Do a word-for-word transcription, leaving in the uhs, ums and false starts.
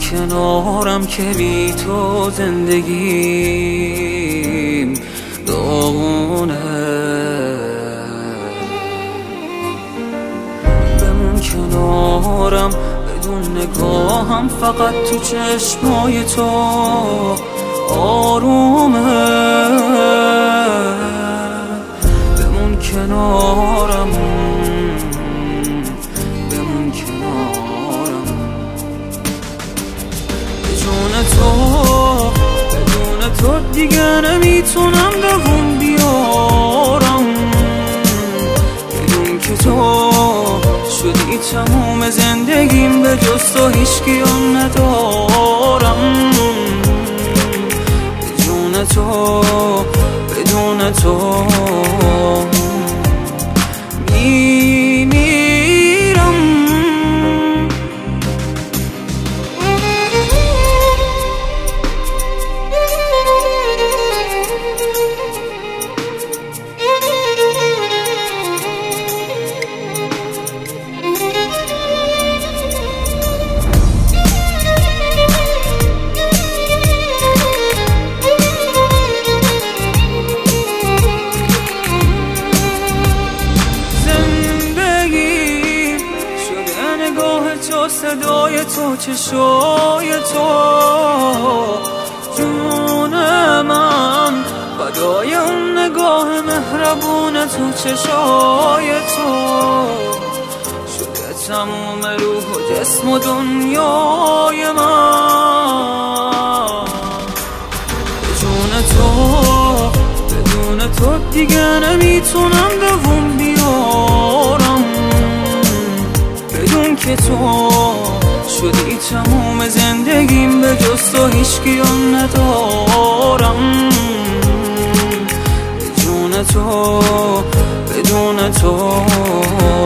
کنارم که بی تو زندگیم داغونه. بمون کنارم بدون نگاهم، فقط تو چشمای تو آرومه. بمون کنارم، بمون کنارم. بدون تو، بدون تو دیگه نمیتونم دووم بیارم. بدون که تو شدی تموم زندگیم، به جز تو هیچکی هم ندارم. بدون تو، بدون تو میمیرم. تو صدای تو، چشای تو، جون من فدای اون نگاه مهربون تو. چشای تو شده تموم روح و جسم و دنیای من. بدون تو، بدون تو دیگه نمیتونم دووم بیارم. بدون که تو شدی تموم زندگیم، به جز تو هیچکی هم ندارم. بدون تو، بدون تو